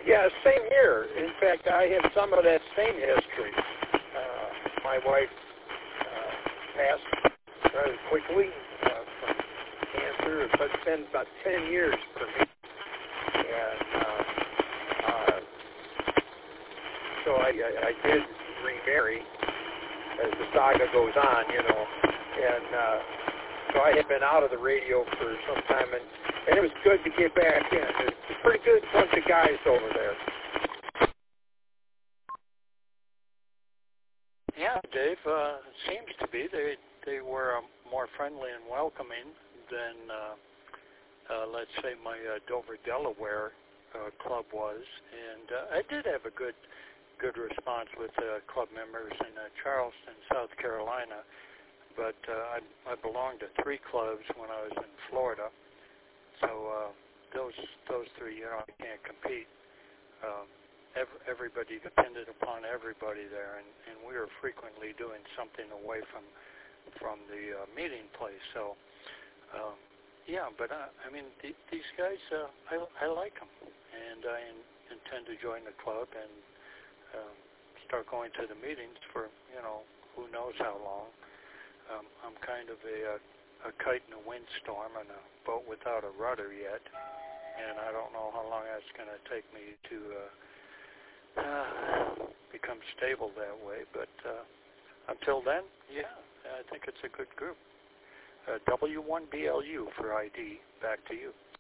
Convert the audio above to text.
Yeah, same here. In fact, I have some of that same history. My wife passed rather quickly from cancer. It's been about 10 years for me. And so I did remarry as the saga goes on, you know. And so I had been out of the radio for some time, and it was good to get back in. It's a pretty good bunch of guys over there. Yeah, Dave, seems to be. They were more friendly and welcoming than, let's say, my Dover, Delaware club was. And I did have a good response with club members in Charleston, South Carolina. But I belonged to 3 clubs when I was in Florida. So those 3, you know, I can't compete. Everybody depended upon everybody there, and we were frequently doing something away from the meeting place. So, yeah, but I mean, these guys, I like them, and I intend to join the club and start going to the meetings for, you know, who knows how long. I'm kind of a kite in a windstorm and a boat without a rudder yet, and I don't know how long that's going to take me to become stable that way. But until then, yeah, I think it's a good group. W1BLU for ID. Back to you.